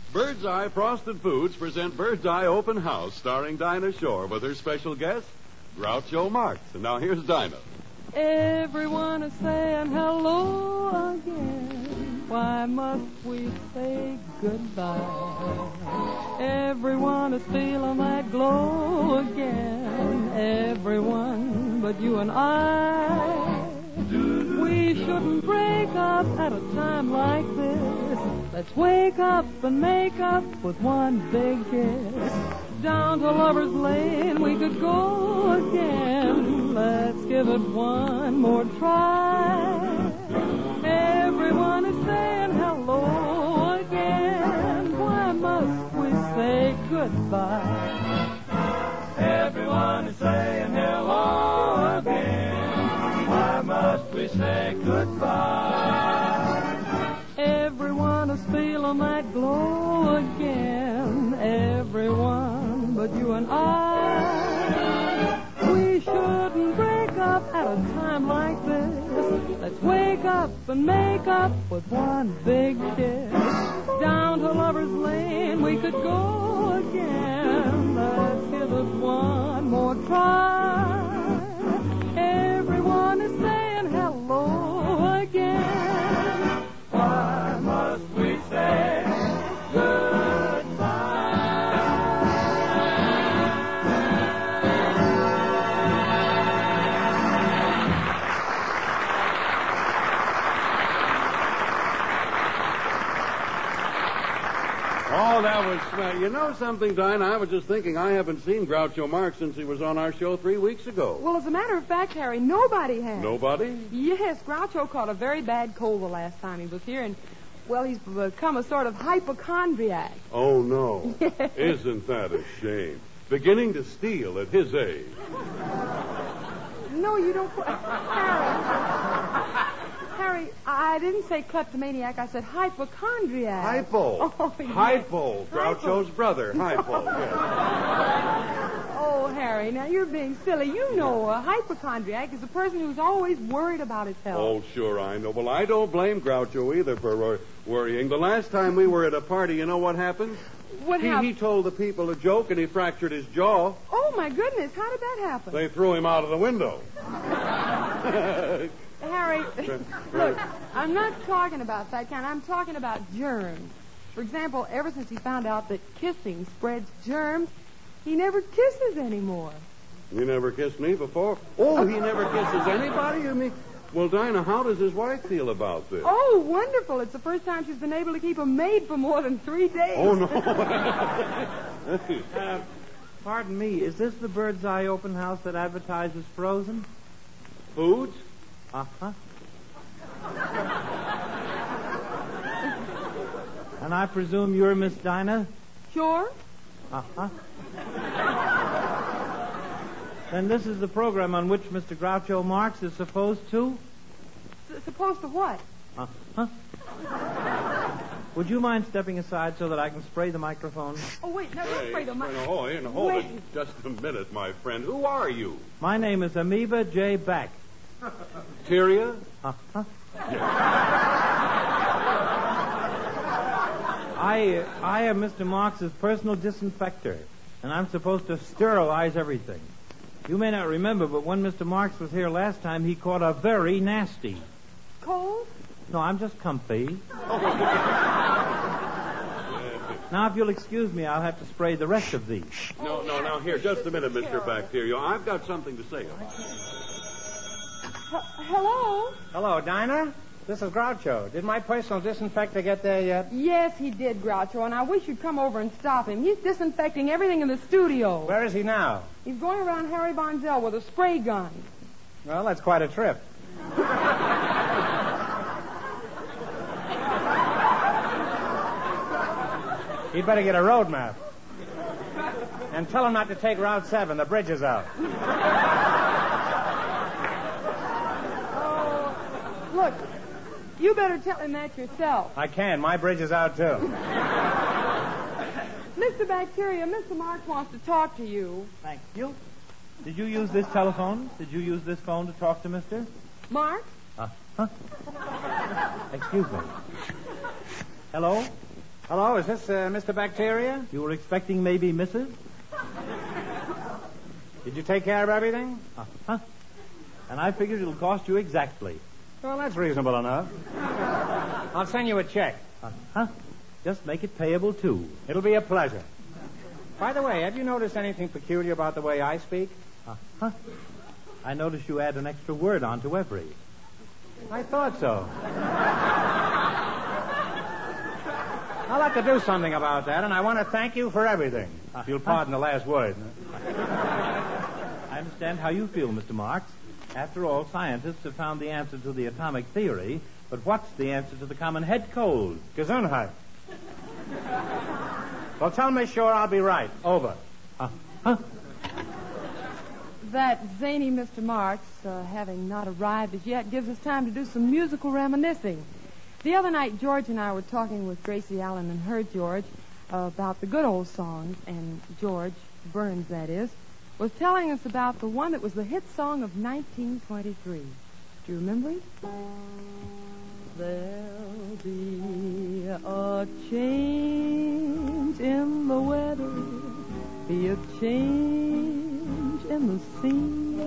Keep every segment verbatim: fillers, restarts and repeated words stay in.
Bird's Eye Frosted Foods present Bird's Eye Open House, starring Dinah Shore with her special guest, Groucho Marx. And now here's Dinah. Everyone is saying hello again. Why must we say goodbye? Everyone is feeling that glow again. Everyone but you and I. We shouldn't break up at a time like this. Let's wake up and make up with one big kiss. Down to Lover's Lane we could go again. Let's give it one more try. Everyone is saying hello again. Why must we say goodbye? Everyone is saying hello again. Why must we say goodbye? Everyone is feeling that glow again. Everyone but you and I. We shouldn't break up at a time like this. Let's wake up and make up with one big kiss. Down to Lover's Lane we could go again. Let's give it one more try. Everyone is saying hello again. Why must we say goodbye? Oh, that was swell. You know something, Dinah? I was just thinking I haven't seen Groucho Marx since he was on our show three weeks ago. Well, as a matter of fact, Harry, nobody has. Nobody? Yes, Groucho caught a very bad cold the last time he was here, and, well, he's become a sort of hypochondriac. Oh, no. Yes. Isn't that a shame? Beginning to steal at his age. No, you don't... Harry... Harry, I didn't say kleptomaniac. I said hypochondriac. Hypo. Oh, yes. Hypo. Groucho's Hypo. brother. Hypo, yes. Oh, Harry, now you're being silly. You know a hypochondriac is a person who's always worried about his health. Oh, sure, I know. Well, I don't blame Groucho either for wor- worrying. The last time we were at a party, you know what happened? What he, happened? he told the people a joke and he fractured his jaw. Oh, my goodness. How did that happen? They threw him out of the window. Harry, look, I'm not talking about that kind. I'm talking about germs. For example, ever since he found out that kissing spreads germs, he never kisses anymore. You never kissed me before? Oh, he never kisses anybody? You mean? Well, Dinah, how does his wife feel about this? Oh, wonderful. It's the first time she's been able to keep a maid for more than three days. Oh, no. uh, pardon me, is this the Bird's Eye Open House that advertises Frozen? Foods? Uh-huh. And I presume you're Miss Dinah? Sure. Uh-huh. Then this is the program on which Mister Groucho Marx is supposed to? S- supposed to what? Uh-huh. Would you mind stepping aside so that I can spray the microphone? Oh, wait, no, don't Hey, spray the mic. no, hold it, hold it Wait. just a minute, my friend. Who are you? My name is Amoeba J. Back. Tyria? Uh-huh. I, I am Mister Marx's personal disinfector, and I'm supposed to sterilize everything. You may not remember, but when Mister Marx was here last time, he caught a very nasty. Cold? No, I'm just comfy. Now, if you'll excuse me, I'll have to spray the rest of these. No, no, now, here, just a minute, Mister Bacteria. I've got something to say about it. H- hello? Hello, Dinah. This is Groucho. Did my personal disinfector get there yet? Yes, he did, Groucho, and I wish you'd come over and stop him. He's disinfecting everything in the studio. Where is he now? He's going around Harry Bonzell with a spray gun. Well, that's quite a trip. He'd better get a road map. And tell him not to take Route seven. The bridge is out. Oh, look, you better tell him that yourself. I can. My bridge is out, too. Mister Bacteria, Mister Marx wants to talk to you. Thank you. Did you use this telephone? Did you use this phone to talk to Mister? Marx? Uh, huh? Excuse me. Hello? Hello, is this uh, Mister Bacteria? You were expecting maybe Missus Did you take care of everything? Uh-huh. And I figured it'll cost you exactly. Well, that's reasonable enough. I'll send you a check. Uh-huh. Just make it payable, too. It'll be a pleasure. By the way, have you noticed anything peculiar about the way I speak? Uh-huh. I notice you add an extra word onto every. I thought so. I'll have to do something about that, and I want to thank you for everything. Uh, if you'll pardon the last word. I understand how you feel, Mister Marks. After all, scientists have found the answer to the atomic theory, but what's the answer to the common head cold? Gesundheit. Well, tell Miss Shore I'll be right. Over. Uh, huh? That zany Mister Marks, uh, having not arrived as yet, gives us time to do some musical reminiscing. The other night, George and I were talking with Gracie Allen and her George uh, about the good old songs, and George, Burns that is, was telling us about the one that was the hit song of nineteen twenty-three. Do you remember it? There'll be a change in the weather, be a change in the sea.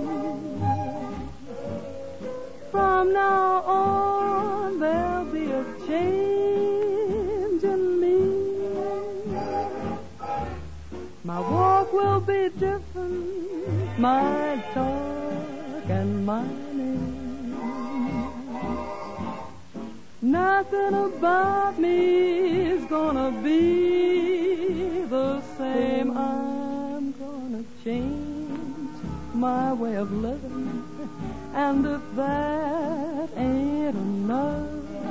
From now on, there'll be a change in me. My walk will be different, my talk and my name. Nothing about me is gonna be the same. I'm gonna change my way of living. And if that ain't enough,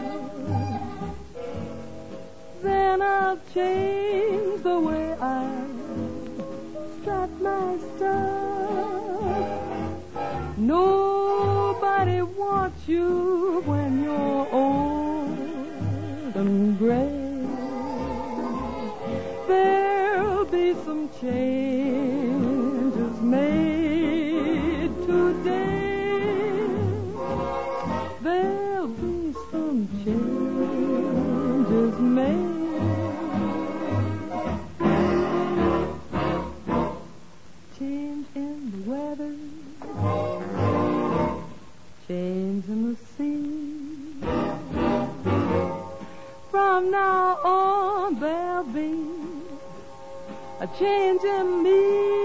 then I'll change the way I strut my stuff. Nobody wants you when you're old and gray. There'll be some changes made today. There'll be some changes made. Change in the weather, change in the sea. From now on, there'll be a change in me.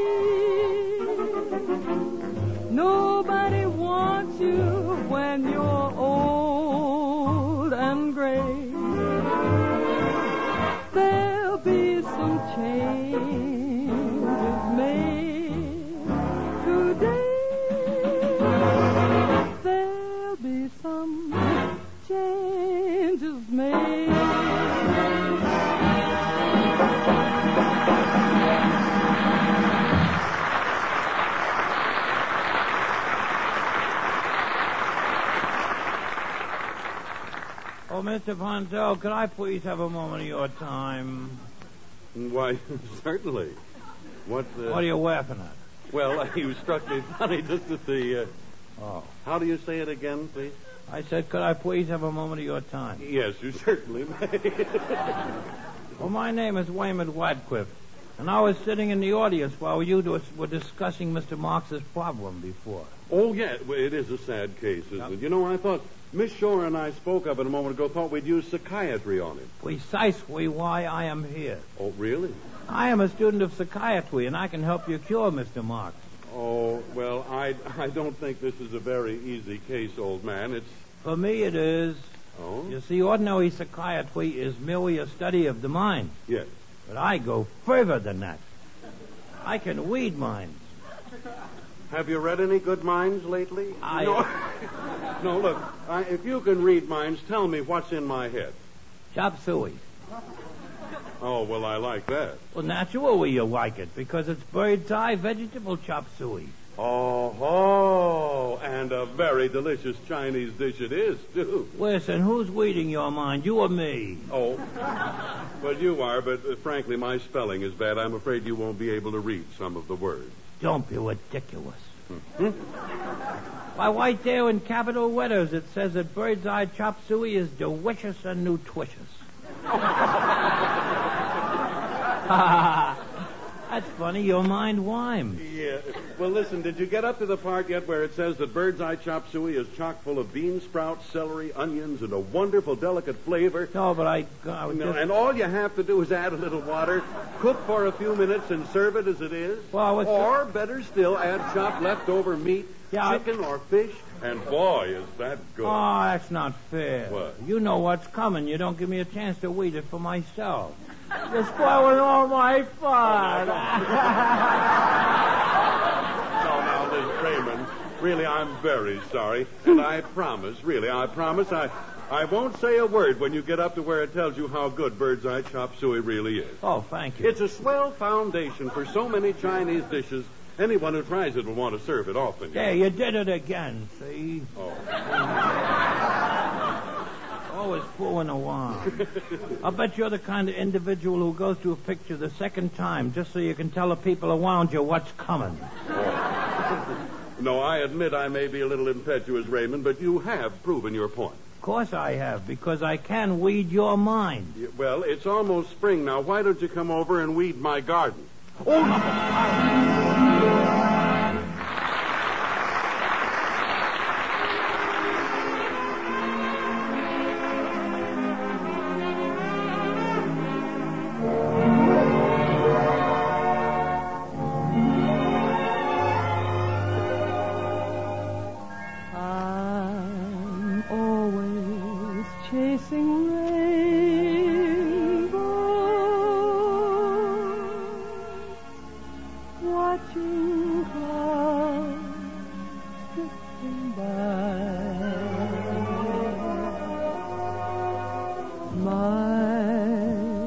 Nobody wants you when you're old and gray. There'll be some changes made today. There'll be some changes made. Oh, Mister Ponto, could I please have a moment of your time? Why, certainly. What, uh... What are you laughing at? Well, you struck me funny just at the, uh... Oh. How do you say it again, please? I said, could I please have a moment of your time? Yes, you certainly may. Well, my name is Wayman Wadcliffe, and I was sitting in the audience while you were discussing Mister Marks's problem before. Oh, yeah, well, it is a sad case, isn't Yep. it? You know, I thought Miss Shore and I spoke of it a moment ago, thought we'd use psychiatry on it. Precisely why I am here. Oh, really? I am a student of psychiatry, and I can help you cure Mister Marks. Oh, well, I, I don't think this is a very easy case, old man. It's... For me, it is. Oh? You see, ordinary psychiatry is merely a study of the mind. Yes. But I go further than that. I can read minds. Have you read any good minds lately? I... No, no look, I, if you can read minds, tell me what's in my head. Chop suey. Oh, well, I like that. Well, naturally you like it, because it's bird's eye vegetable chop suey. Oh, ho, and a very delicious Chinese dish it is, too. Listen, who's reading your mind, you or me? Oh, well, you are, but uh, frankly, my spelling is bad. I'm afraid you won't be able to read some of the words. Don't be ridiculous. Hmm? Why, right there in capital letters, it says that bird's eye chop suey is delicious and nutritious. That's funny. Your mind whimed. Yeah. Well, listen, did you get up to the part yet where it says that Bird's Eye Chop Suey is chock full of bean sprouts, celery, onions, and a wonderful, delicate flavor? No, but I... I was No, just... and all you have to do is add a little water, cook for a few minutes, and serve it as it is. Well, I was... Or, better still, add chopped leftover meat, Yeah, I- chicken or fish, and boy, is that good. Oh, that's not fair. What? You know what's coming. You don't give me a chance to eat it for myself. You're spoiling all my fun. No, now, Liz Raymond, really, I'm very sorry. And I promise, really, I promise I... I won't say a word when you get up to where it tells you how good Bird's Eye Chop Suey really is. Oh, thank you. It's a swell foundation for so many Chinese dishes. Anyone who tries it will want to serve it often. There, you did it again, see? Oh. Always fooling around. I bet you're the kind of individual who goes to a picture the second time just so you can tell the people around you what's coming. Oh. No, I admit I may be a little impetuous, Raymond, but you have proven your point. Of course I have, because I can weed your mind. Yeah, well, it's almost spring now. Why don't you come over and weed my garden? Oh, no. I'm always chasing rainbows, watching clouds drifting by. My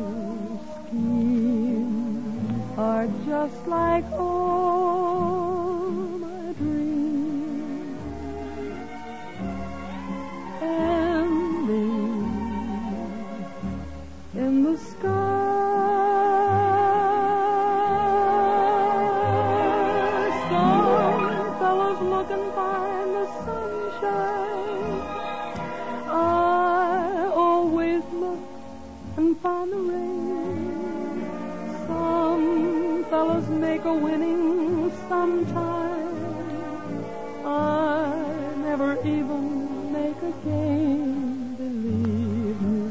schemes are just like all my dreams, ending in the sky. Some fellows look and find the sunshine. I always look and find the rain. Some fellows make a winning sometime. I never even make a game, believe me.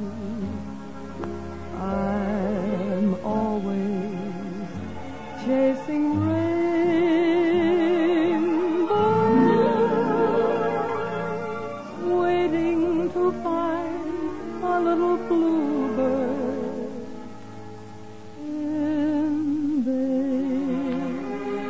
I'm always chasing rainbows, waiting to find a little bluebird in there.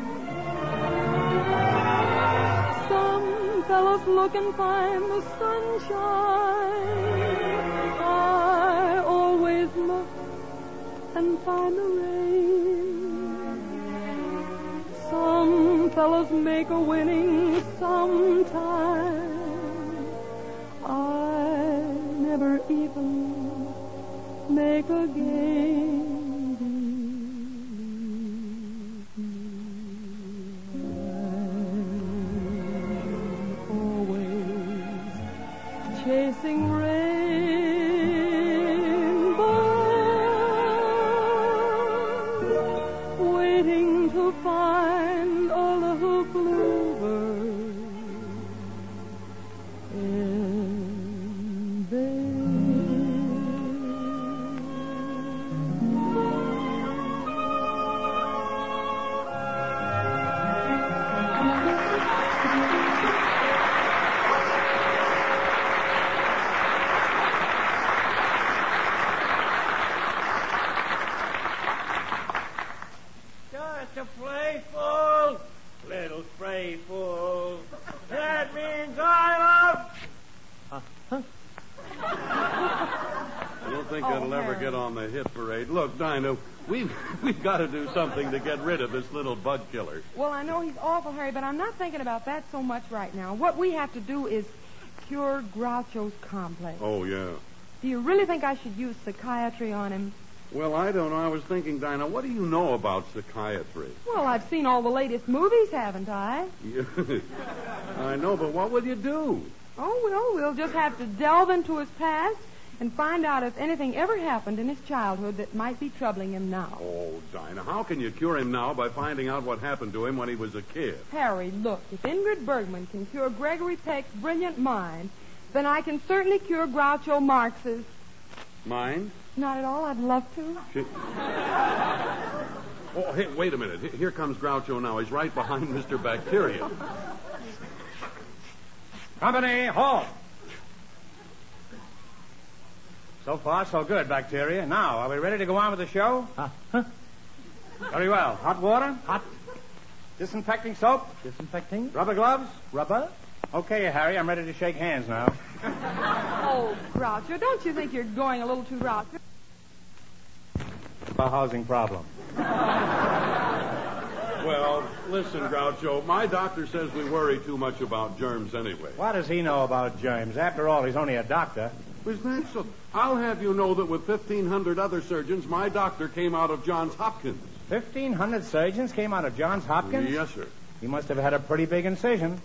Some fellows look and find the sunshine. I always look and find the rain. Some fellows make a winning sometime. I never even make a game. I'm always chasing rainbows, waiting to find a little bluebird in there. Just a playful, little sprayful. That means I love... Huh? I don't think Oh, that'll ever Harry. get on the hit parade. Look, Dinah, we've, we've got to do something to get rid of this little bug killer. Well, I know he's awful, Harry, but I'm not thinking about that so much right now. What we have to do is cure Groucho's complex. Oh, yeah. Do you really think I should use psychiatry on him? Well, I don't know. I was thinking, Dinah, what do you know about psychiatry? Well, I've seen all the latest movies, haven't I? I know, but what will you do? Oh, well, we'll just have to delve into his past and find out if anything ever happened in his childhood that might be troubling him now. Oh, Dinah, how can you cure him now by finding out what happened to him when he was a kid? Harry, look, if Ingrid Bergman can cure Gregory Peck's brilliant mind, then I can certainly cure Groucho Marx's... Mine? Not at all. I'd love to. She... Oh, hey, wait a minute. Here comes Groucho now. He's right behind Mister Bacteria. Company, halt! So far, so good, Bacteria. Now, are we ready to go on with the show? Uh, huh? Very well. Hot water? Hot. Disinfecting soap? Disinfecting? Rubber gloves? Rubber? Okay, Harry, I'm ready to shake hands now. Oh, Groucho, don't you think you're going a little too rough? A housing problem. Well, listen, Groucho, my doctor says we worry too much about germs anyway. What does he know about germs? After all, he's only a doctor. Is that so? I'll have you know that with fifteen hundred other surgeons, my doctor came out of Johns Hopkins. fifteen hundred surgeons came out of Johns Hopkins? Yes, sir. He must have had a pretty big incision.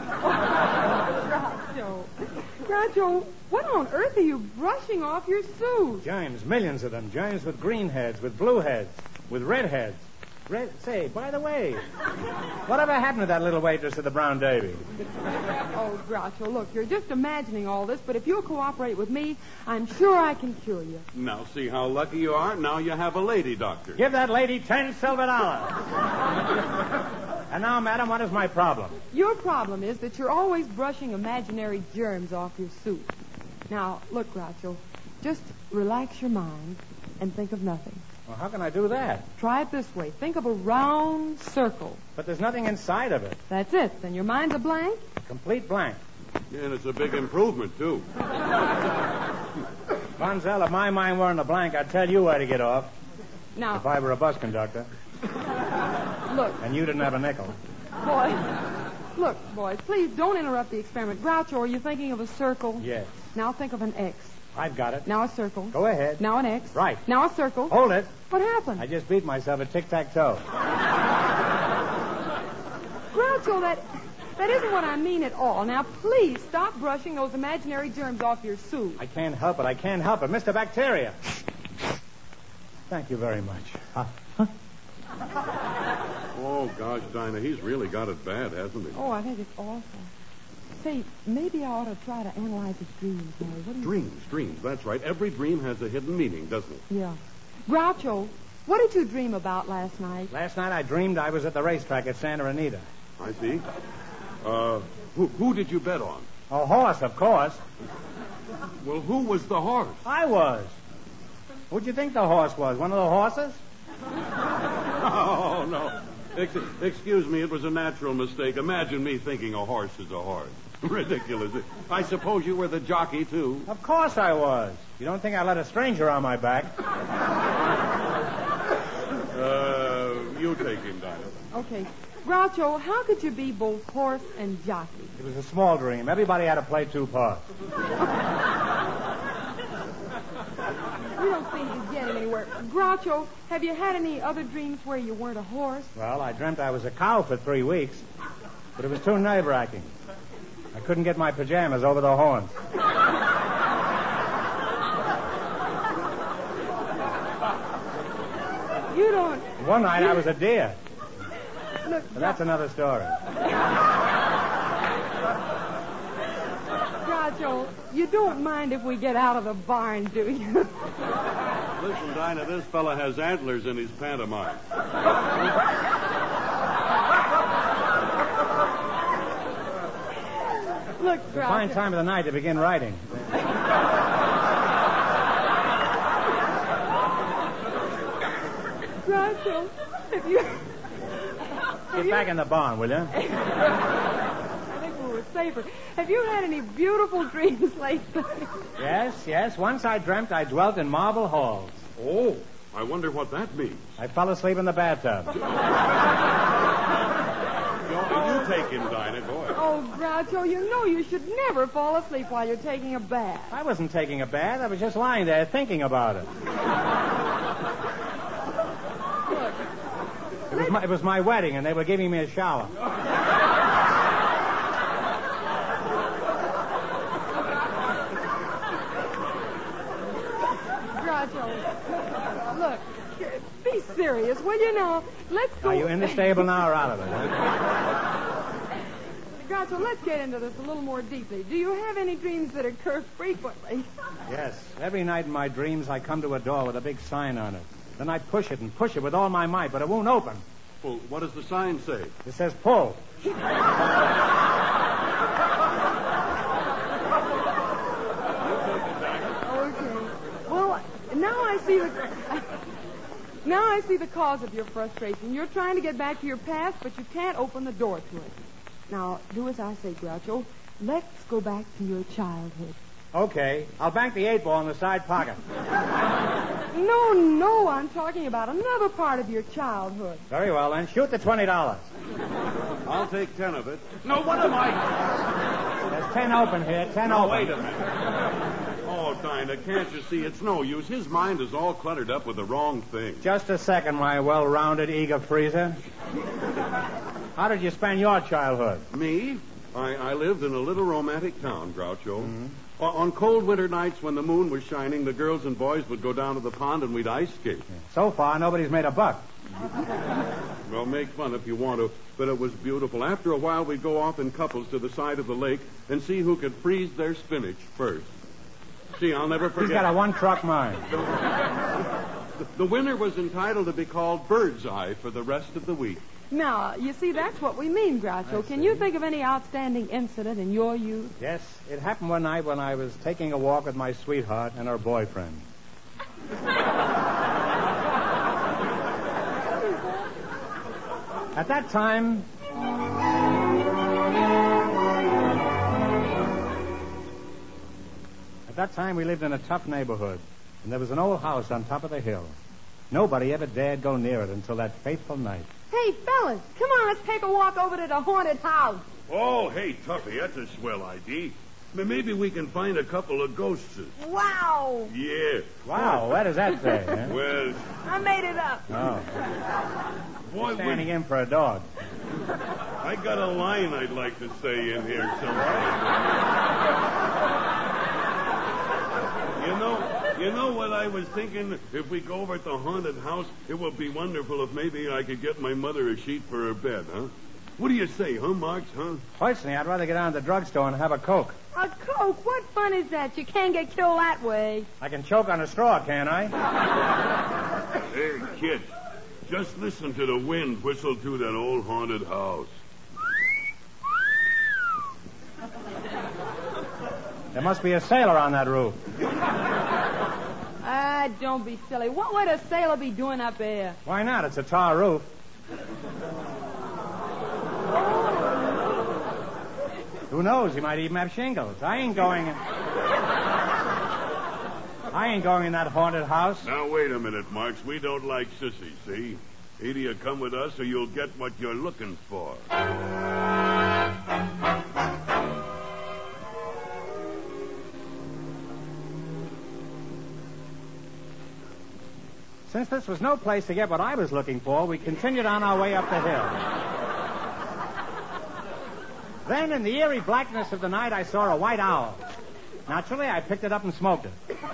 Groucho. Groucho, what on earth are you brushing off your suit? Germs, millions of them. Germs with green heads, with blue heads, with red heads. Red, say, by the way, whatever happened to that little waitress at the Brown Derby? Oh, Groucho, look, you're just imagining all this, but if you'll cooperate with me, I'm sure I can cure you. Now, see how lucky you are? Now you have a lady doctor. Give that lady ten silver dollars. And now, madam, what is my problem? Your problem is that you're always brushing imaginary germs off your suit. Now, look, Groucho, just relax your mind and think of nothing. Well, how can I do that? Try it this way. Think of a round circle. But there's nothing inside of it. That's it. Then your mind's a blank. Complete blank. Yeah, and it's a big improvement, too. Bonzel, if my mind weren't a blank, I'd tell you where to get off. Now, If I were a bus conductor. look, And you didn't have a nickel. boy. Look, boys, please don't interrupt the experiment. Groucho, are you thinking of a circle? Yes. Now think of an X. I've got it. Now a circle. Go ahead. Now an X. Right. Now a circle. Hold it. What happened? I just beat myself at tic-tac-toe. Groucho, that that isn't what I mean at all. Now, please stop brushing those imaginary germs off your suit. I can't help it. I can't help it. Mister Bacteria. Thank you very much. Uh, huh? Oh, gosh, Dinah, he's really got it bad, hasn't he? Oh, I think it's awful. Say, maybe I ought to try to analyze his dreams, Harry. What do you Dreams, dreams, that's right. Every dream has a hidden meaning, doesn't it? Yeah. Groucho, what did you dream about last night? Last night I dreamed I was at the racetrack at Santa Anita. I see. Uh, who, who did you bet on? A horse, of course. Well, who was the horse? I was. Who'd you think the horse was? One of the horses? Oh, no. Ex- excuse me, it was a natural mistake. Imagine me thinking a horse is a horse. Ridiculous. I suppose you were the jockey, too. Of course I was. You don't think I let a stranger on my back? Uh, you take him, Dinah. Okay. Groucho, how could you be both horse and jockey? It was a small dream. Everybody had to play two parts. You don't seem to be getting anywhere. Groucho, have you had any other dreams where you weren't a horse? Well, I dreamt I was a cow for three weeks, but it was too nerve-wracking. I couldn't get my pajamas over the horns. You don't... One night I was a deer. Look, But that's another story. Groucho, you don't mind if we get out of the barn, do you? Listen, Dinah, this fella has antlers in his pantomime. Look, It's a fine Groucho. time of the night to begin writing. Groucho, if you... Get back in the barn, will you? I think we were safer. Have you had any beautiful dreams lately? Yes, yes. Once I dreamt I dwelt in marble halls. Oh, I wonder what that means. I fell asleep in the bathtub. You, you take him, Dinah. Go ahead. Oh, Groucho, you know you should never fall asleep while you're taking a bath. I wasn't taking a bath. I was just lying there thinking about it. Look, It was my, it was my wedding, and they were giving me a shower. Look, be serious, will you now? Let's go. Are you in the stable now or out of it? Huh? Groucho, let's get into this a little more deeply. Do you have any dreams that occur frequently? Yes. Every night in my dreams, I come to a door with a big sign on it. Then I push it and push it with all my might, but it won't open. Well, what does the sign say? It says pull. Okay. Well, now I see the... Now I see the cause of your frustration. You're trying to get back to your past, but you can't open the door to it. Now, do as I say, Groucho. Let's go back to your childhood. Okay. I'll bank the eight ball in the side pocket. No, no, I'm talking about another part of your childhood. Very well, then. Shoot the twenty dollars. I'll take ten of it. No, what am I... There's ten open here. Ten No, open. wait a minute. Oh, Dinah, can't you see? It's no use. His mind is all cluttered up with the wrong thing. Just a second, my well-rounded eager freezer. How did you spend your childhood? Me? I, I lived in a little romantic town, Groucho. Mm-hmm. O- on cold winter nights when the moon was shining, the girls and boys would go down to the pond and we'd ice skate. So far, nobody's made a buck. Well, make fun if you want to, but it was beautiful. After a while, we'd go off in couples to the side of the lake and see who could freeze their spinach first. Gee, I'll never forget. He's got a one-truck mind. The, the winner was entitled to be called Bird's Eye for the rest of the week. Now, you see, that's what we mean, Groucho. Can you think of any outstanding incident in your youth? Yes, it happened one night when I was taking a walk with my sweetheart and her boyfriend. At that time... At that time, we lived in a tough neighborhood, and there was an old house on top of the hill. Nobody ever dared go near it until that fateful night. Hey, fellas, come on, let's take a walk over to the haunted house. Oh, hey, Tuffy, that's a swell idea. Maybe we can find a couple of ghosts. Wow. Yeah. Wow, what does that say? Huh? Well... I made it up. Oh. Boy, Standing in for a dog. I got a line I'd like to say in here somewhere. You know, you know what I was thinking? If we go over at the haunted house, it would be wonderful if maybe I could get my mother a sheet for her bed, huh? What do you say, huh, Marks, huh? Personally, I'd rather get down to the drugstore and have a Coke. A Coke? What fun is that? You can't get killed that way. I can choke on a straw, can't I? Hey, kid, just listen to the wind whistle through that old haunted house. There must be a sailor on that roof. Ah, don't be silly. What would a sailor be doing up there? Why not? It's a tar roof. Who knows? He might even have shingles. I ain't going in... I ain't going in that haunted house. Now, wait a minute, Marks. We don't like sissies, see? Either you come with us or you'll get what you're looking for. Since this was no place to get what I was looking for, we continued on our way up the hill. Then, in the eerie blackness of the night, I saw a white owl. Naturally, I picked it up and smoked it.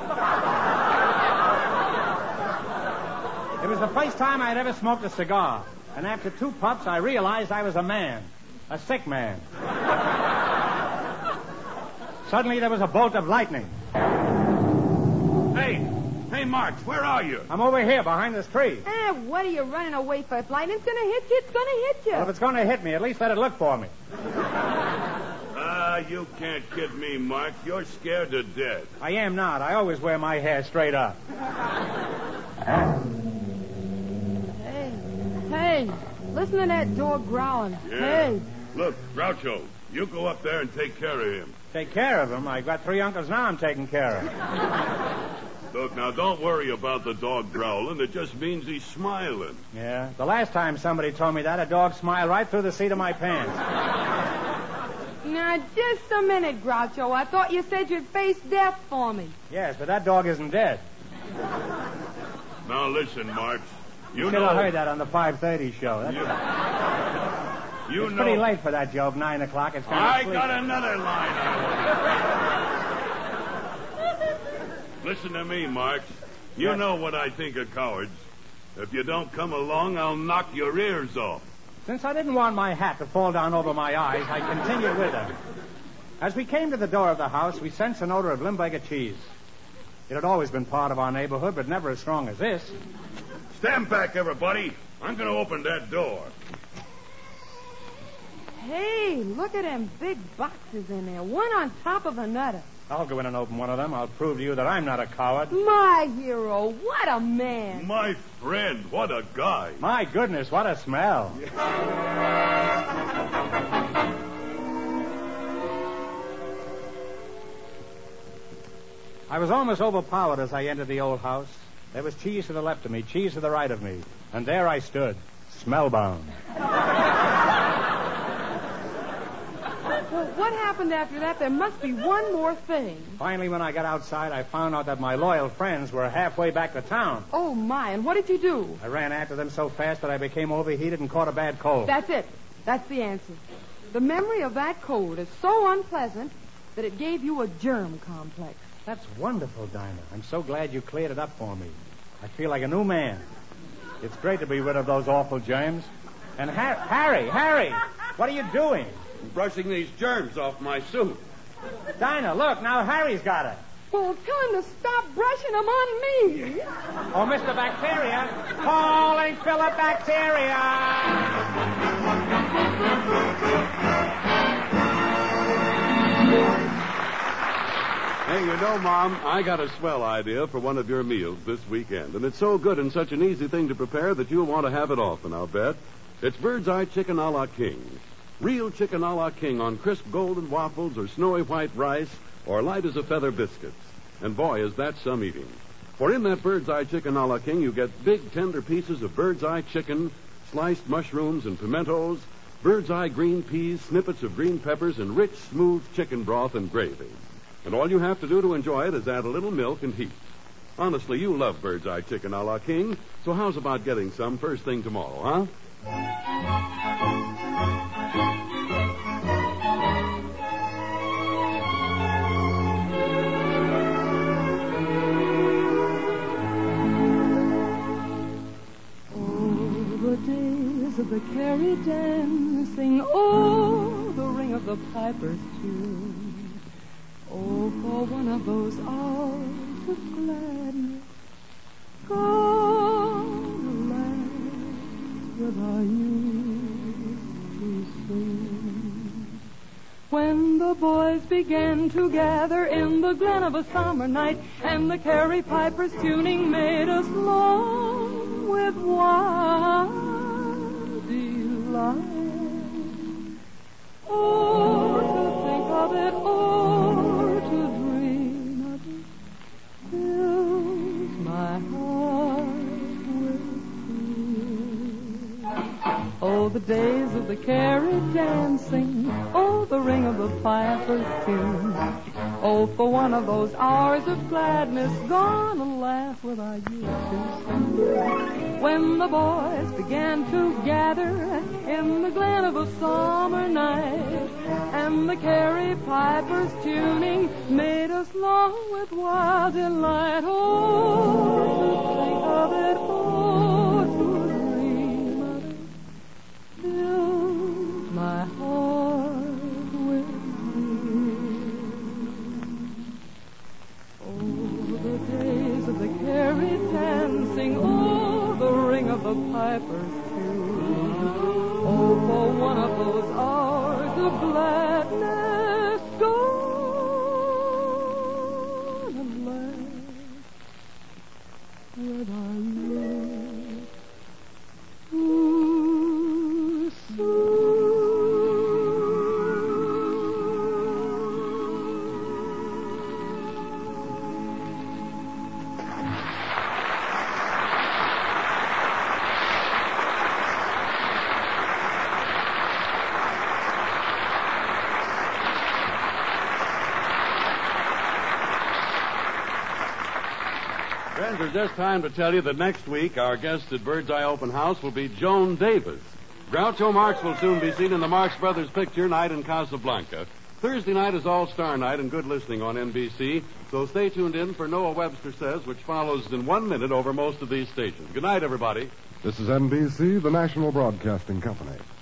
It was the first time I had ever smoked a cigar. And after two puffs, I realized I was a man. A sick man. Suddenly, there was a bolt of lightning. Hey! Hey, Marks, where are you? I'm over here, behind this tree. Ah, what are you running away for? If lightning's gonna hit you, it's gonna hit you. Well, if it's going to hit me, at least let it look for me. Ah, you can't kid me, Mark. You're scared to death. I am not. I always wear my hair straight up. Hey, hey, listen to that dog growling. Yeah. Hey. Look, Groucho, you go up there and take care of him. Take care of him? I've got three uncles now I'm taking care of. Look, now, don't worry about the dog growling. It just means he's smiling. Yeah? The last time somebody told me that, a dog smiled right through the seat of my pants. Now, just a minute, Groucho. I thought you said you'd face death for me. Yes, but that dog isn't dead. Now, listen, Marks. You, You know... should have heard that on the five thirty show. That's You, you it's know... pretty late for that joke, nine o'clock. It's kind I of got another line. Listen to me, Marks. You know what I think of cowards. If you don't come along, I'll knock your ears off. Since I didn't want my hat to fall down over my eyes, I continued with her. As we came to the door of the house, we sensed an odor of Limburger cheese. It had always been part of our neighborhood, but never as strong as this. Stand back, everybody. I'm going to open that door. Hey, look at them big boxes in there, one on top of another. I'll go in and open one of them. I'll prove to you that I'm not a coward. My hero, what a man. My friend, what a guy. My goodness, what a smell. I was almost overpowered as I entered the old house. There was cheese to the left of me, cheese to the right of me. And there I stood, smellbound. Well, what happened after that? There must be one more thing. Finally, when I got outside, I found out that my loyal friends were halfway back to town. Oh, my, and what did you do? I ran after them so fast that I became overheated and caught a bad cold. That's it. That's the answer. The memory of that cold is so unpleasant that it gave you a germ complex. That's wonderful, Dinah. I'm so glad you cleared it up for me. I feel like a new man. It's great to be rid of those awful germs. And Har- Harry, Harry, what are you doing? I'm brushing these germs off my suit. Dinah, look, now Harry's got it. Well, tell him to stop brushing them on me. Oh, Mister Bacteria, calling Philibacteria. Hey, you know, Mom, I got a swell idea for one of your meals this weekend. And it's so good and such an easy thing to prepare that you'll want to have it often, I'll bet. It's Bird's Eye Chicken a la King. Real chicken a la King on crisp golden waffles or snowy white rice or light as a feather biscuits. And boy, is that some eating. For in that Bird's Eye Chicken a la King, you get big, tender pieces of Bird's Eye chicken, sliced mushrooms and pimentos, Bird's Eye green peas, snippets of green peppers, and rich, smooth chicken broth and gravy. And all you have to do to enjoy it is add a little milk and heat. Honestly, you love Bird's Eye Chicken a la King, so how's about getting some first thing tomorrow, huh? Of the carry dancing, oh, the ring of the piper's tune. Oh, for one of those hours of gladness, gone last without you too soon. When the boys began to gather in the glen of a summer night, and the carry piper's tuning made us long with wild delight. Oh, to think of it, oh, to dream of it, fills my heart with fear. Oh, the days of the carry dancing, oh, the ring of the piper's tune. Oh, for one of those hours of gladness, gone and laugh without you too soon. When the boys began to gather in the glen of a summer night, and the carry piper's tuning made us long with wild delight. Oh, to think of it, oh, to dream of it, fills my heart with fear. Oh, the days of the carry dancing, oh, the ring of the piper's tune. Oh, for one of those hours of gladness, gone and last without you too soon. Friends, it's just time to tell you that next week our guest at Bird's Eye Open House will be Joan Davis. Groucho Marx will soon be seen in the Marx Brothers picture Night in Casablanca. Thursday night is All-Star Night and good listening on N B C, so stay tuned in for Noah Webster Says, which follows in one minute over most of these stations. Good night, everybody. This is N B C, the national broadcasting company.